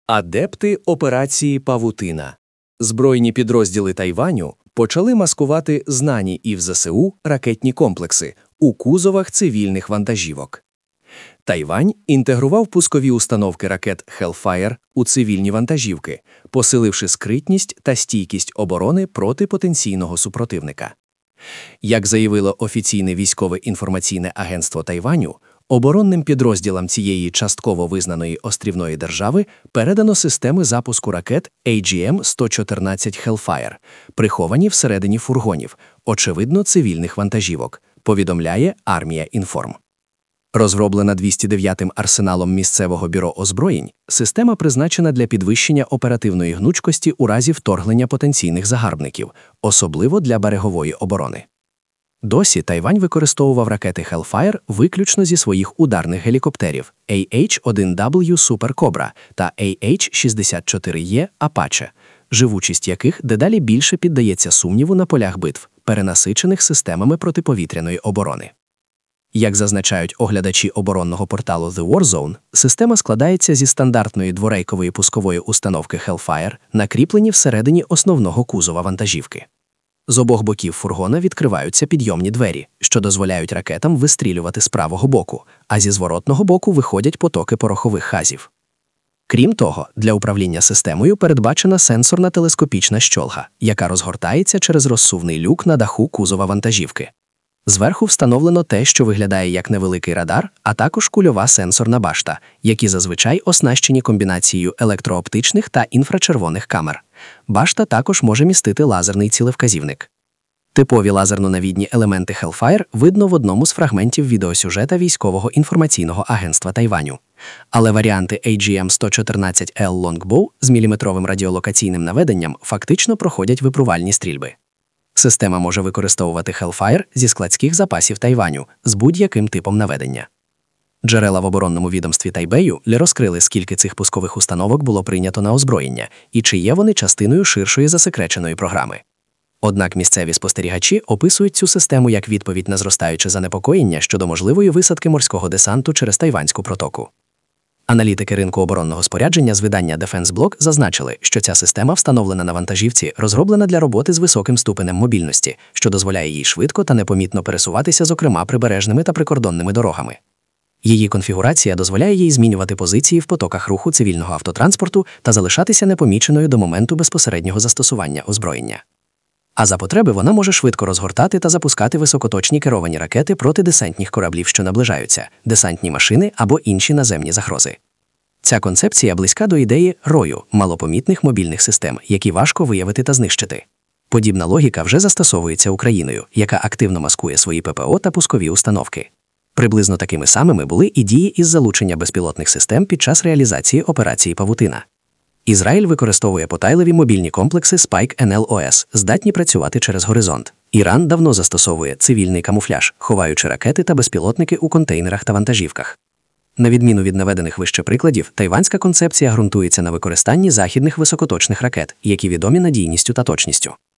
Адепти операції «Павутина». Збройні підрозділи Тайваню почали маскувати знані і в ЗСУ ракетні комплекси у кузовах цивільних вантажівок. Тайвань інтегрував пускові установки ракет Hellfire у цивільні вантажівки, посиливши скритність та стійкість оборони проти потенційного супротивника. Як заявило офіційне військове інформаційне агентство Тайваню, оборонним підрозділам цієї частково визнаної острівної держави передано системи запуску ракет AGM-114 Hellfire, приховані всередині фургонів, очевидно цивільних вантажівок, повідомляє Армія Інформ. Розроблена 209-м арсеналом місцевого бюро озброєнь, система призначена для підвищення оперативної гнучкості у разі вторгнення потенційних загарбників, особливо для берегової оборони. Досі Тайвань використовував ракети Hellfire виключно зі своїх ударних гелікоптерів AH-1W Super Cobra та AH-64E Apache, живучість яких дедалі більше піддається сумніву на полях битв, перенасичених системами протиповітряної оборони. Як зазначають оглядачі оборонного порталу The War Zone, система складається зі стандартної дворейкової пускової установки Hellfire, накріплені всередині основного кузова вантажівки. З обох боків фургона відкриваються підйомні двері, що дозволяють ракетам вистрілювати з правого боку, а зі зворотного боку виходять потоки порохових газів. Крім того, для управління системою передбачена сенсорна телескопічна щолга, яка розгортається через розсувний люк на даху кузова вантажівки. Зверху встановлено те, що виглядає як невеликий радар, а також кульова сенсорна башта, які зазвичай оснащені комбінацією електрооптичних та інфрачервоних камер. Башта також може містити лазерний цілевказівник. Типові лазерно-навідні елементи Hellfire видно в одному з фрагментів відеосюжета військового інформаційного агентства Тайваню. Але варіанти AGM-114L Longbow з міліметровим радіолокаційним наведенням фактично проходять випробувальні стрільби. Система може використовувати Hellfire зі складських запасів Тайваню з будь-яким типом наведення. Джерела в оборонному відомстві Тайбею розкрили, скільки цих пускових установок було прийнято на озброєння і чи є вони частиною ширшої засекреченої програми. Однак місцеві спостерігачі описують цю систему як відповідь на зростаюче занепокоєння щодо можливої висадки морського десанту через Тайванську протоку. Аналітики ринку оборонного спорядження з видання Defense Block зазначили, що ця система встановлена на вантажівці, розроблена для роботи з високим ступенем мобільності, що дозволяє їй швидко та непомітно пересуватися, зокрема прибережними та прикордонними дорогами. Її конфігурація дозволяє їй змінювати позиції в потоках руху цивільного автотранспорту та залишатися непоміченою до моменту безпосереднього застосування озброєння. А за потреби вона може швидко розгортати та запускати високоточні керовані ракети проти десантних кораблів, що наближаються, десантні машини або інші наземні загрози. Ця концепція близька до ідеї рою – малопомітних мобільних систем, які важко виявити та знищити. Подібна логіка вже застосовується Україною, яка активно маскує свої ППО та пускові установки. Приблизно такими самими були і дії із залучення безпілотних систем під час реалізації операції «Павутина». Ізраїль використовує потайливі мобільні комплекси Spike NLOS, здатні працювати через горизонт. Іран давно застосовує цивільний камуфляж, ховаючи ракети та безпілотники у контейнерах та вантажівках. На відміну від наведених вище прикладів, тайванська концепція ґрунтується на використанні західних високоточних ракет, які відомі надійністю та точністю.